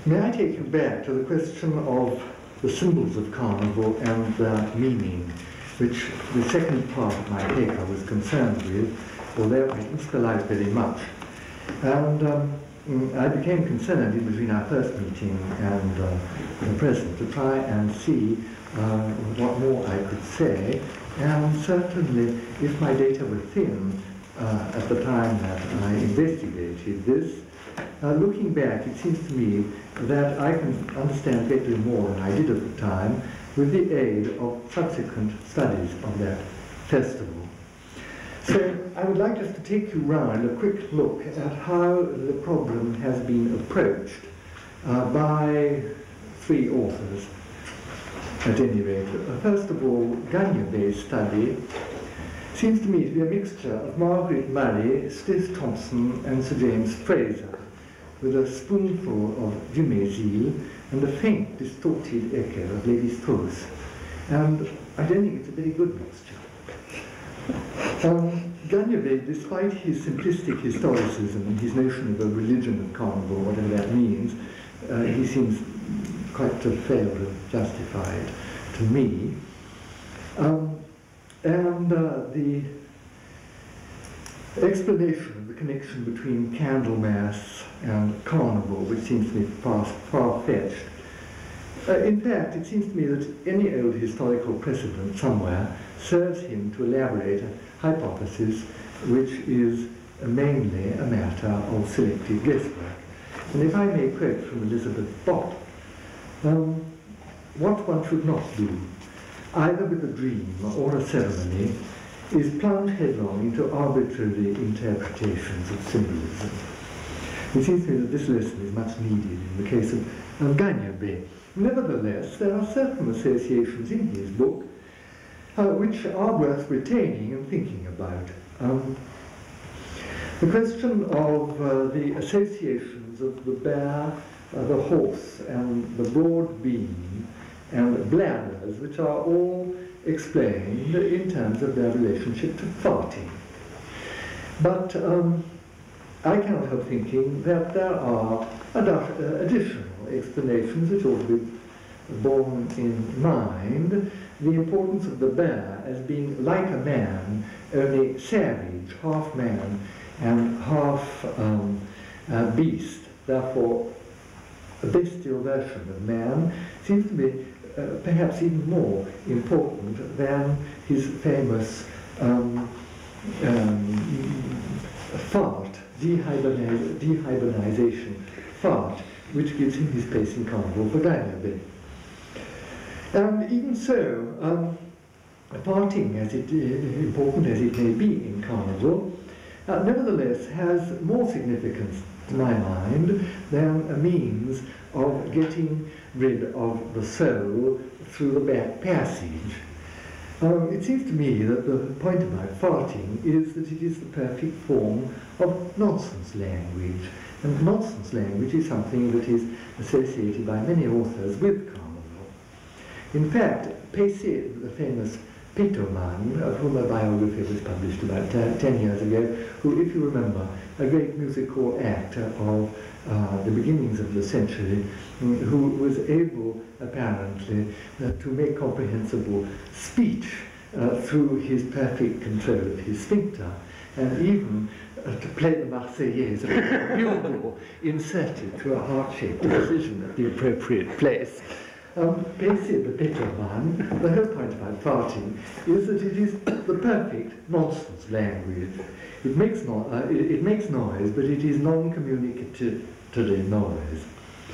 May I take you back to the question of the symbols of carnival and their meaning, which the second part of my paper was concerned with, although I didn't spell out very much. And I became concerned in between our first meeting and the present to try and see what more I could say. And certainly, if my data were thin at the time that I investigated this, looking back, it seems to me that I can understand greatly more than I did at the time with the aid of subsequent studies of that festival. So I would like us to take you round a quick look at how the problem has been approached by three authors, at any rate. First of all, Gagnebay's study seems to me to be a mixture of Margaret Murray, Stith Thompson, and Sir James Fraser, with a spoonful of Dumézil and a faint, distorted echo of Lévi-Strauss. And I don't think it's a very good mixture. Gagnevay, despite his simplistic historicism and his notion of a religion of carnival, whatever that means, he seems quite to have failed to justify it to me. The explanation of the connection between Candlemas and carnival, which seems to me far-fetched. In fact, it seems to me that any old historical precedent somewhere serves him to elaborate a hypothesis which is mainly a matter of selective guesswork. And if I may quote from Elizabeth Bott, what one should not do, either with a dream or a ceremony, is plunge headlong into arbitrary interpretations of symbolism. It seems to me that this lesson is much needed in the case of Gagnevay. Nevertheless, there are certain associations in his book which are worth retaining and thinking about. The question of the associations of the bear, the horse, and the broad beam, and bladders, which are all explained in terms of their relationship to farting. But I cannot help thinking that there are additional explanations which ought to be borne in mind. The importance of the bear as being like a man, only savage, half man and half beast, therefore a bestial version of man, seems to be perhaps even more important than his famous fart, dehibernization fart, which gives him his place in carnival for Gagnevay. And even so, farting, as important as it may be in carnival, nevertheless has more significance to my mind than a means of getting rid of the soul through the back passage. It seems to me that the point about farting is that it is the perfect form of nonsense language, and nonsense language is something that is associated by many authors with carnival. In fact, Peyssier, the famous Petermann, of whom a biography was published about 10 years ago, who, if you remember, a great musical actor of the beginnings of the century, who was able, apparently, to make comprehensible speech through his perfect control of his sphincter, and even to play the Marseillaise, a bugle inserted through a heart-shaped incision at the appropriate place. Peyssier, the Petermann, the whole point about farting is that it is the perfect nonsense language. It makes noise, but it is non-communicatory noise.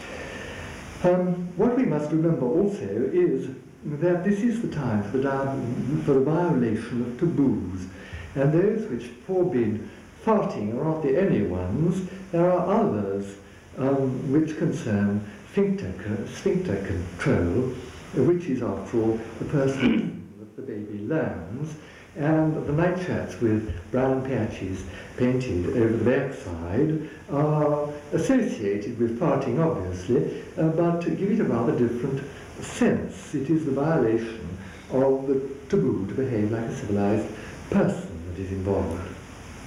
What we must remember also is that this is the time for the violation of taboos, and those which forbid farting are not the only ones. There are others which concern sphincter control, which is, after all, the first thing that the baby learns, and the nightshirts with brown patches painted over the backside are associated with farting, obviously, but give it a rather different sense. It is the violation of the taboo to behave like a civilized person that is involved.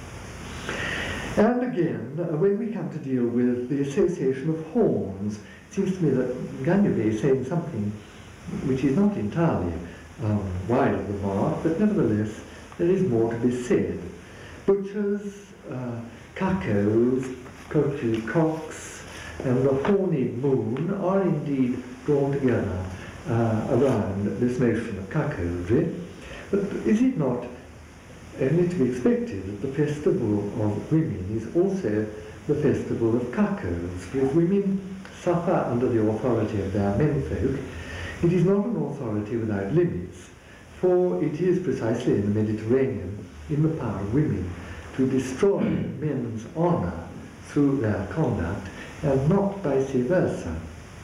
And again, when we come to deal with the association of horns, seems to me that Gagnobe is saying something which is not entirely wide of the mark, but nevertheless there is more to be said. Butchers, cuckoos, poultry cocks, and the horny moon are indeed drawn together around this notion of cuckoldry. But is it not only to be expected that the festival of women is also the festival of cuckolds? For if women suffer under the authority of their menfolk, it is not an authority without limits, for it is precisely in the Mediterranean in the power of women to destroy men's honour through their conduct, and not vice versa.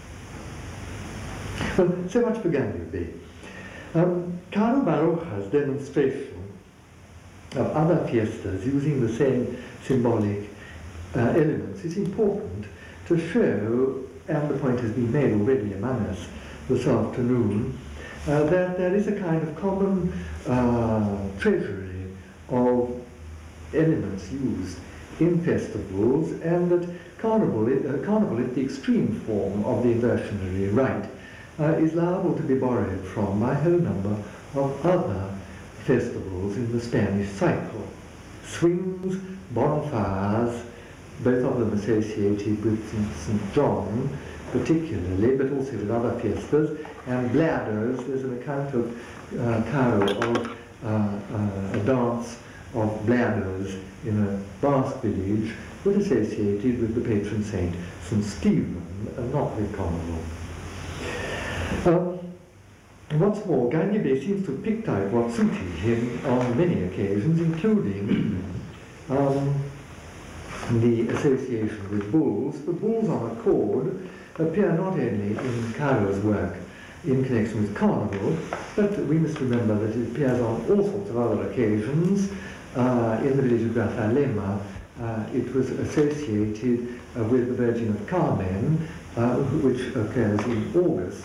Well, so much for Gagnobe. Carlo Baroja's demonstration of other fiestas using the same symbolic elements is important to show, and the point has been made already among us this afternoon, that there is a kind of common treasury of elements used in festivals, and that carnival, at the extreme form of the inversionary rite, is liable to be borrowed from a whole number of other festivals in the Spanish cycle. Swings, bonfires, both of them associated with St. John particularly, but also with other fiestas, and bladders. There's an account of Cairo of a dance of bladders in a Basque village, but associated with the patron saint St. Stephen, and not with carnival. What's more, Gagnobe seems to have picked out what suited him on many occasions, including the association with bulls. The bulls on a cord appear not only in Cairo's work in connection with carnival, but we must remember that it appears on all sorts of other occasions. In the village of Grazalema, it was associated with the Virgin of Carmen, which occurs in August.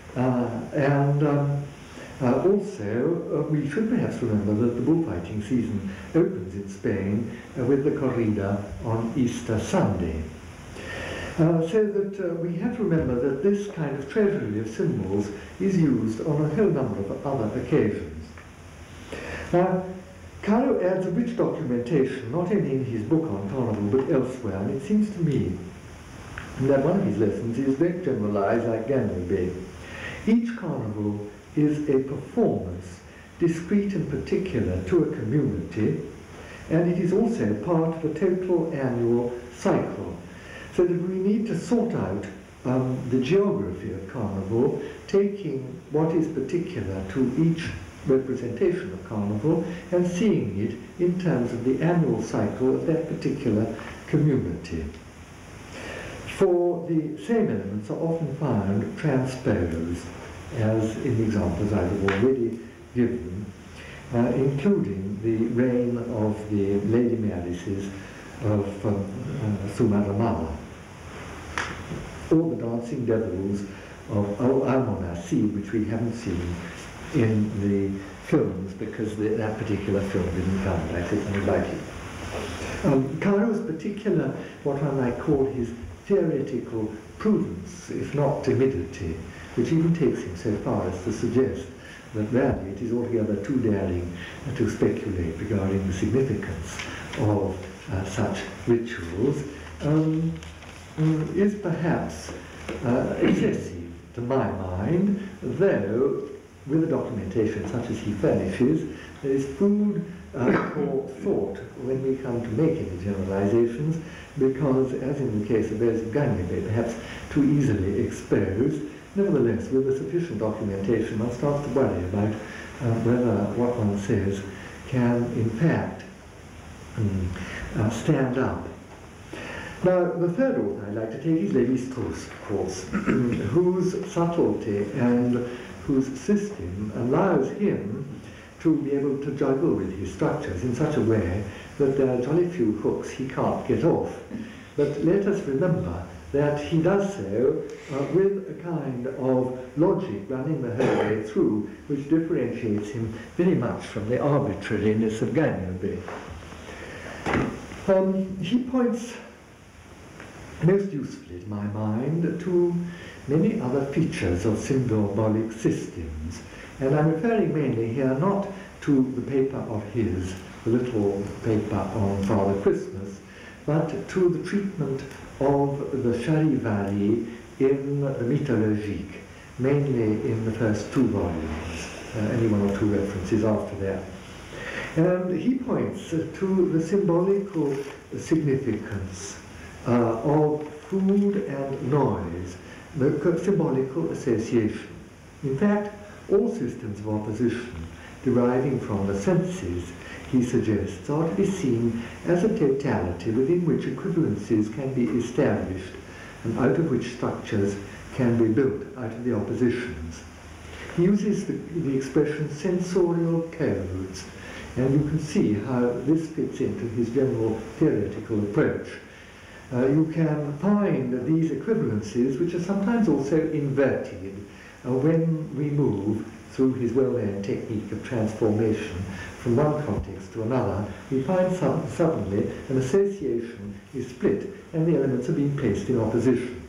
Also, we should perhaps remember that the bullfighting season opens in Spain with the corrida on Easter Sunday. So that we have to remember that this kind of treasury of symbols is used on a whole number of other occasions. Now, Cairo adds a rich documentation, not only in his book on carnival, but elsewhere, and it seems to me that one of his lessons is very generalized like Gagnobe. Each carnival is a performance, discrete and particular to a community, and it is also part of a total annual cycle. So that we need to sort out the geography of carnival, taking what is particular to each representation of carnival and seeing it in terms of the annual cycle of that particular community. For the same elements are often found transposed, as in the examples I have already given, including the reign of the Lady Maryses of Zumaramala, or the dancing devils of Almonacid, which we haven't seen in the films because that particular film didn't come, but I think I would like it. Cairo's particular, what I might call his theoretical prudence, if not timidity, which even takes him so far as to suggest that really it is altogether too daring to speculate regarding the significance of such rituals, is perhaps excessive to my mind, though with the documentation such as he furnishes, there is food for thought when we come to make any generalizations, because, as in the case of those of Gagnobe, perhaps too easily exposed. Nevertheless, with the sufficient documentation, one starts to worry about whether what one says can, in fact, stand up. Now, the third author I'd like to take is Lévi-Strauss, of course, whose subtlety and whose system allows him to be able to juggle with his structures in such a way that there are jolly few hooks he can't get off. But let us remember that he does so with a kind of logic running the whole way through, which differentiates him very much from the arbitrariness of Gagnobe. He points most useful in my mind to many other features of symbolic systems. And I'm referring mainly here not to the paper of his, the little paper on Father Christmas, but to the treatment of the Charivari in the Mythologique, mainly in the first 2 volumes, only 1 or 2 references after that. And he points to the symbolical significance of food and noise, the symbolical association. In fact, all systems of opposition deriving from the senses, he suggests, are to be seen as a totality within which equivalencies can be established and out of which structures can be built out of the oppositions. He uses the expression sensorial codes, and you can see how this fits into his general theoretical approach. You can find these equivalencies, which are sometimes also inverted, when we move through his well-known technique of transformation from one context to another. We find suddenly an association is split and the elements are being placed in opposition.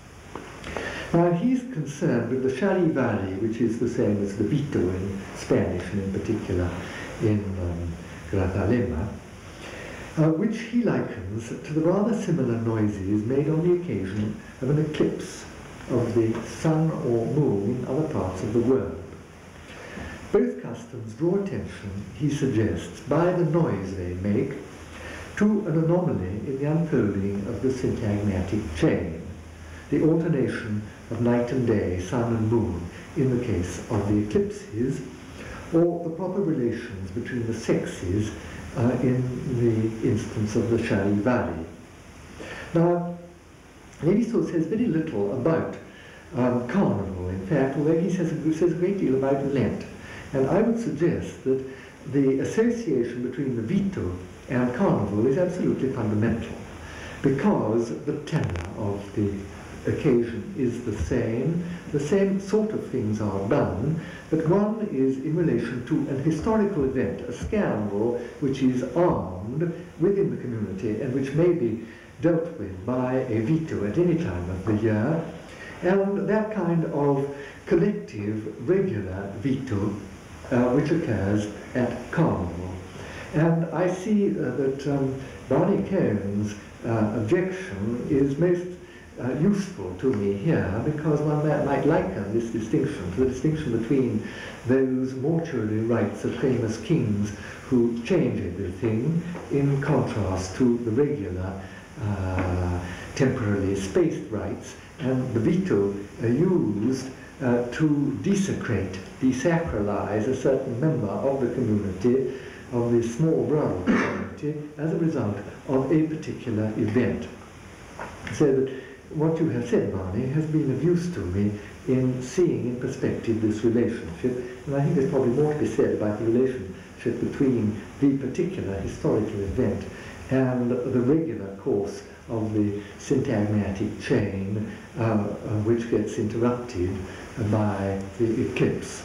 Now he's concerned with the Charivari, which is the same as the Vito in Spanish, and in particular in Grazalema, which he likens to the rather similar noises made on the occasion of an eclipse of the sun or moon in other parts of the world. Both customs draw attention, he suggests, by the noise they make, to an anomaly in the unfolding of the syntagmatic chain, the alternation of night and day, sun and moon, in the case of the eclipses, or the proper relations between the sexes in the instance of the Charivari. Now, Lévi-Strauss says very little about Carnival, in fact, although he says a great deal about Lent. And I would suggest that the association between the Vito and Carnival is absolutely fundamental, because the tenor of the occasion is the same sort of things are done, but one is in relation to an historical event, a scandal which is armed within the community and which may be dealt with by a Vito at any time of the year, and that kind of collective, regular Vito which occurs at Carnival. And I see that Barney Cohen's objection is most useful to me here, because one might liken this distinction to the distinction between those mortuary rites of famous kings who change everything, in contrast to the regular temporarily spaced rites, and the Vito used to desecrate, desacralize a certain member of the community, of the small rural community, as a result of a particular event. So that what you have said, Barney, has been of use to me in seeing in perspective this relationship, and I think there's probably more to be said about the relationship between the particular historical event and the regular course of the syntagmatic chain, which gets interrupted by the eclipse.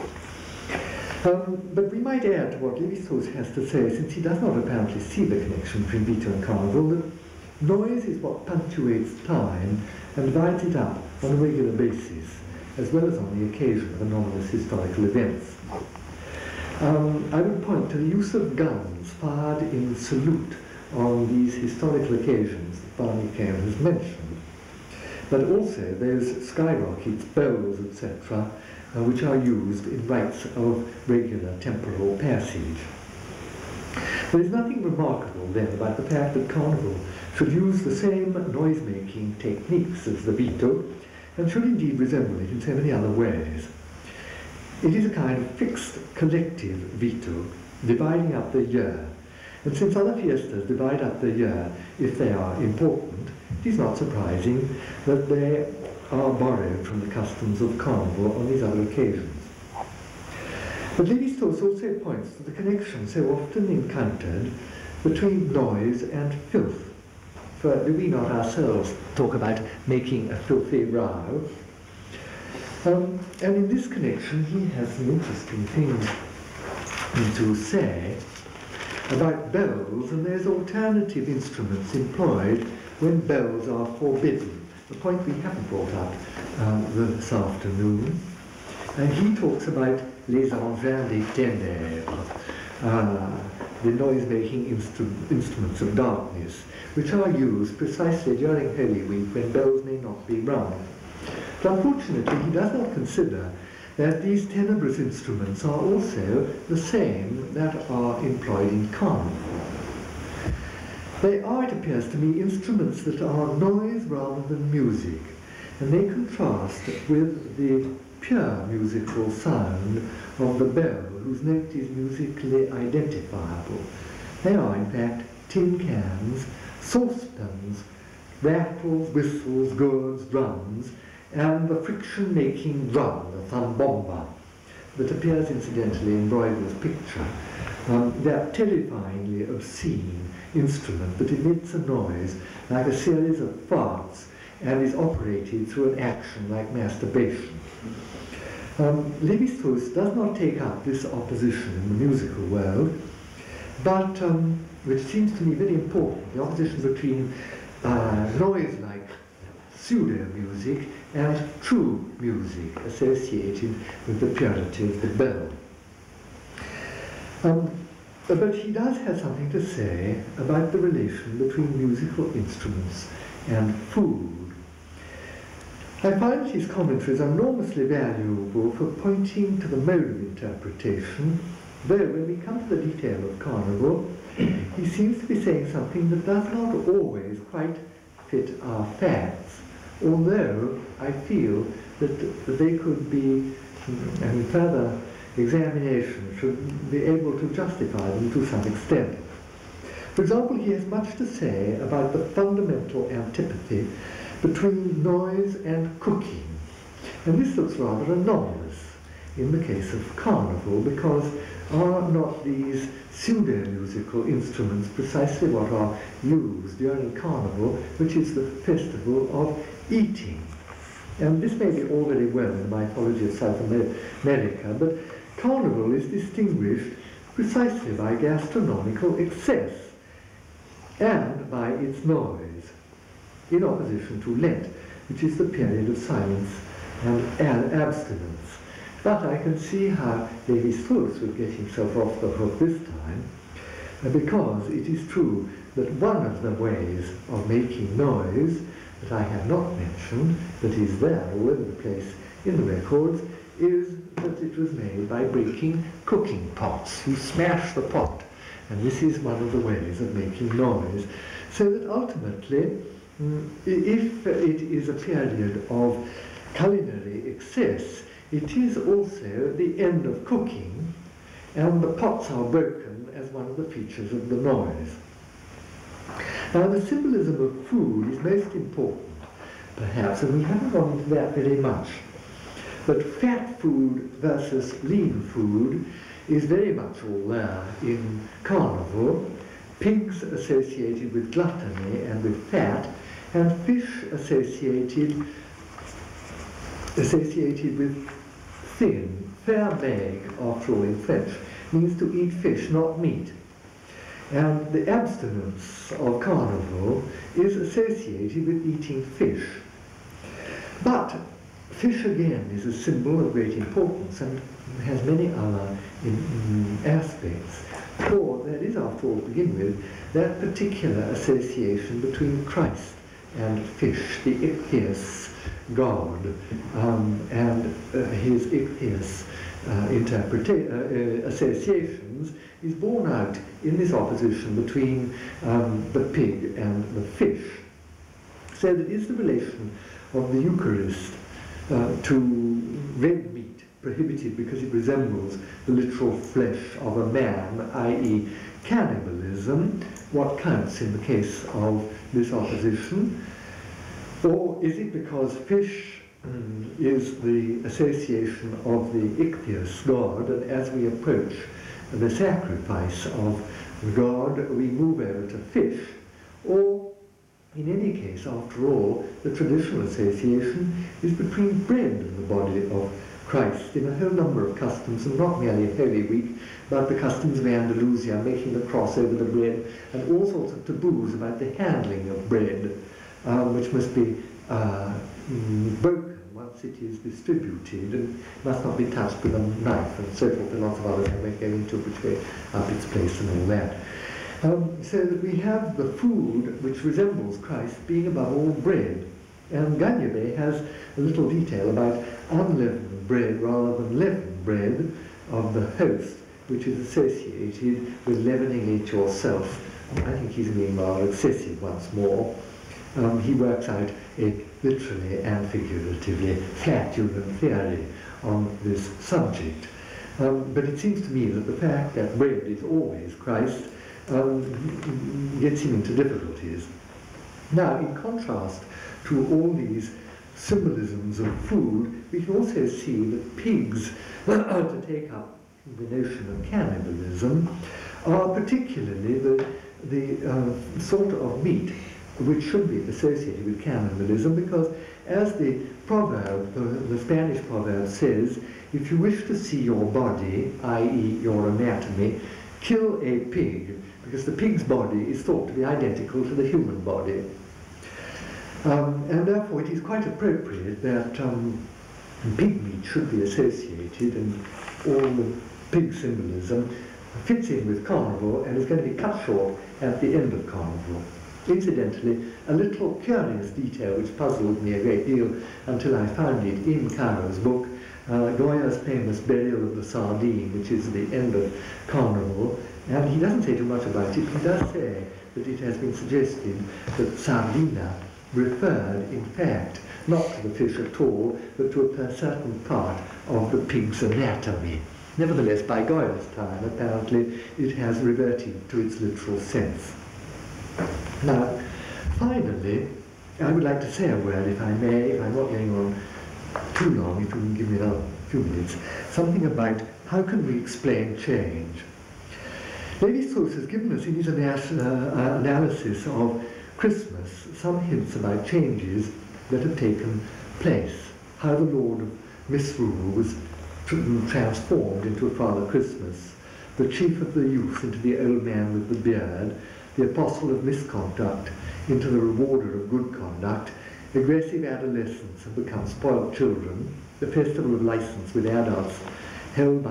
But we might add to what Lévi-Strauss has to say, since he does not apparently see the connection between Vito and Carnival, that noise is what punctuates time and divides it up on a regular basis, as well as on the occasion of anomalous historical events. I would point to the use of guns fired in salute on these historical occasions that Barney Cohen has mentioned, but also those skyrockets, bows, etc., which are used in rites of regular temporal passage. There is nothing remarkable then about the fact that Carnival should use the same noise-making techniques as the Vito, and should indeed resemble it in so many other ways. It is a kind of fixed collective Vito, dividing up the year. And since other fiestas divide up the year if they are important, it is not surprising that they are borrowed from the customs of Carnival on these other occasions. But Lévi-Strauss also points to the connection so often encountered between noise and filth. For do we not ourselves talk about making a filthy row? And in this connection he has some interesting things to say. about bells and those alternative instruments employed when bells are forbidden, a point we haven't brought up this afternoon. And he talks about les engins des ténèbres, the noise-making instruments of darkness, which are used precisely during Holy Week when bells may not be rung. But unfortunately, he does not consider that these tenebrous instruments are also the same that are employed in carnival. They are, it appears to me, instruments that are noise rather than music, and they contrast with the pure musical sound of the bell, whose note is musically identifiable. They are, in fact, tin cans, saucepans, rattles, whistles, gourds, drums, and the friction-making drum, the zambomba, that appears incidentally in Bruegel's picture, that terrifyingly obscene instrument that emits a noise like a series of farts and is operated through an action like masturbation. Lévi-Strauss does not take up this opposition in the musical world, but which seems to me very important, the opposition between noise-like pseudo-music and true music associated with the purity of the bell. But he does have something to say about the relation between musical instruments and food. I find his commentaries enormously valuable for pointing to the mode of interpretation, though when we come to the detail of carnival, he seems to be saying something that does not always quite fit our facts, although I feel that they could be, and further examination should be able to justify them to some extent. For example, he has much to say about the fundamental antipathy between noise and cooking. And this looks rather anomalous in the case of carnival, because are not these pseudo-musical instruments precisely what are used during carnival, which is the festival of eating? And this may be all very well in the mythology of South America, but carnival is distinguished precisely by gastronomical excess and by its noise, in opposition to Lent, which is the period of silence and abstinence. But I can see how Lévi-Strauss would get himself off the hook this time, because it is true that one of the ways of making noise that I have not mentioned, that is there all over the place in the records, is that it was made by breaking cooking pots. You smash the pot, and this is one of the ways of making noise. So that ultimately, if it is a period of culinary excess, it is also the end of cooking, and the pots are broken as one of the features of the noise. Now, the symbolism of food is most important, perhaps, and we haven't gone into that very much. But fat food versus lean food is very much all there in carnival. Pigs associated with gluttony and with fat, and fish associated with thin. Fair maigre, after all, in French, means to eat fish, not meat. And the abstinence of carnival is associated with eating fish. But fish, again, is a symbol of great importance and has many other aspects. For there is, after all, to begin with, that particular association between Christ and fish, the ichthys god, and his ichthys associations is borne out in this opposition between the pig and the fish. So that is the relation of the Eucharist to red meat, prohibited because it resembles the literal flesh of a man, i.e. cannibalism, what counts in the case of this opposition? Or is it because fish is the association of the ichthys god, and as we approach the sacrifice of the god, we move over to fish? Or, in any case, after all, the traditional association is between bread and the body of Christ in a whole number of customs, and not merely Holy Week, but the customs of Andalusia, making the cross over the bread, and all sorts of taboos about the handling of bread, which must be broken once it is distributed, and must not be touched with a knife, and so forth, and lots of others I won't go into, which way up its place and all that. So that we have the food which resembles Christ being above all bread. And Ganyebe has a little detail about unleavened bread rather than leavened bread of the host, which is associated with leavening it yourself. I think he's being rather excessive once more. He works out a literally and figuratively flatulent theory on this subject. But it seems to me that the fact that bread is always Christ gets him into difficulties. Now, in contrast to all these symbolisms of food, we can also see that pigs, to take up the notion of cannibalism, are particularly the sort of meat which should be associated with cannibalism, because as the proverb, the Spanish proverb says, if you wish to see your body, i.e. your anatomy, kill a pig, because the pig's body is thought to be identical to the human body. And therefore it is quite appropriate that pig meat should be associated, and all the pig symbolism fits in with carnival and is going to be cut short at the end of carnival. Incidentally, a little curious detail which puzzled me a great deal until I found it in Caro's book, Goya's famous burial of the sardine, which is the end of carnival, and he doesn't say too much about it. He does say that it has been suggested that sardina referred, in fact, not to the fish at all, but to a certain part of the pig's anatomy. Nevertheless, by Goya's time, apparently, it has reverted to its literal sense. Now, finally, I would like to say a word, if I may, if I'm not going on too long, if you can give me another few minutes, something about how can we explain change. Lévi-Strauss has given us in his analysis of Christmas some hints about changes that have taken place, how the Lord of Misrule was transformed into a Father Christmas, the chief of the youth into the old man with the beard, the apostle of misconduct into the rewarder of good conduct, aggressive adolescents have become spoiled children, the festival of license with adults held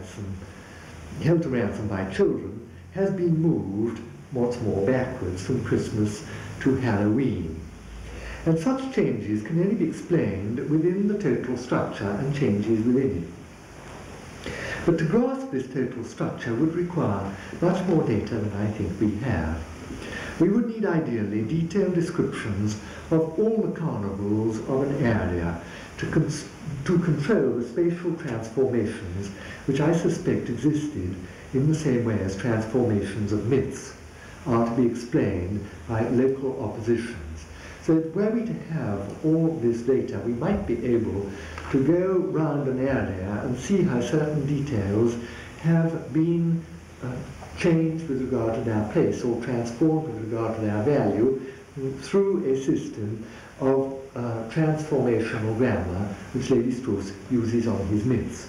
to ransom by children, has been moved once more backwards from Christmas to Halloween. And such changes can only be explained within the total structure and changes within it. But to grasp this total structure would require much more data than I think we have. We would need ideally detailed descriptions of all the carnivals of an area to control the spatial transformations which I suspect existed in the same way as transformations of myths are to be explained by local oppositions. So were we to have all this data, we might be able to go round an area and see how certain details have been changed with regard to their place or transformed with regard to their value through a system of transformational grammar which Lévi-Strauss uses on his myths.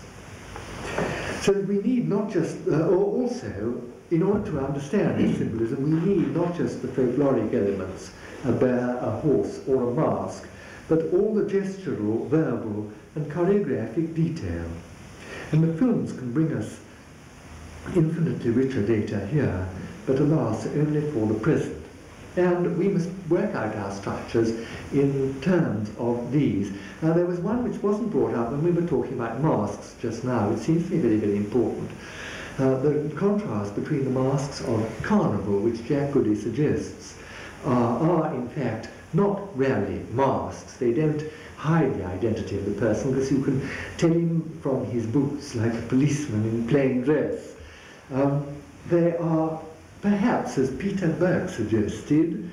So we need not just, also, in order to understand this symbolism, we need not just the folkloric elements, a bear, a horse, or a mask, but all the gestural, verbal, and choreographic detail. And the films can bring us infinitely richer data here, but alas, only for the present. And we must work out our structures in terms of these. Now, there was one which wasn't brought up when we were talking about masks just now. It seems to me very, very important. The contrast between the masks of carnival, which Jack Goody suggests, are in fact not really masks. They don't hide the identity of the person, because you can tell him from his boots like a policeman in plain dress. They are perhaps, as Peter Burke suggested,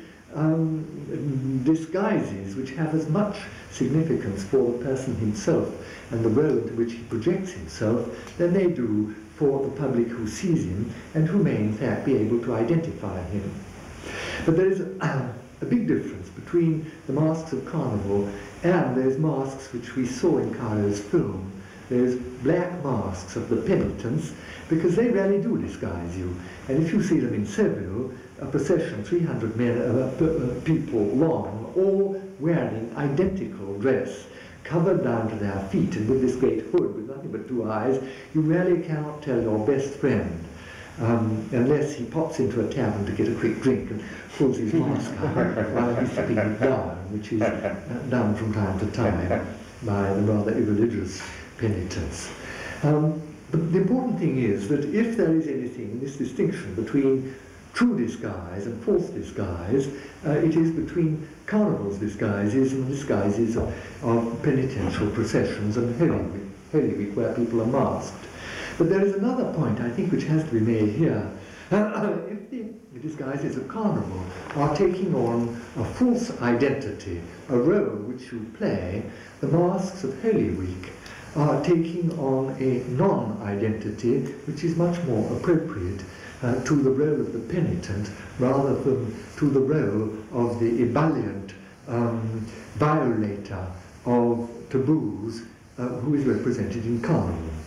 disguises which have as much significance for the person himself and the role into which he projects himself than they do for the public who sees him and who may in fact be able to identify him. But there is a big difference between the masks of carnival and those masks which we saw in Caro's film, those black masks of the penitents, because they really do disguise you. And if you see them in Seville, a procession, 300 people long, all wearing identical dress, covered down to their feet and with this great hood with nothing but two eyes, you really cannot tell your best friend, unless he pops into a tavern to get a quick drink and pulls his mask out while he's sitting it down, which is done from time to time by the rather irreligious penitents. But the important thing is that if there is anything, this distinction between true disguise and false disguise, it is between carnival's disguises and disguises of penitential processions and Holy Week, where people are masked. But there is another point, I think, which has to be made here. If the disguises of carnival are taking on a false identity, a role which you play, the masks of Holy Week are taking on a non-identity which is much more appropriate to the role of the penitent rather than to the role of the ebullient violator of taboos who is represented in carnival.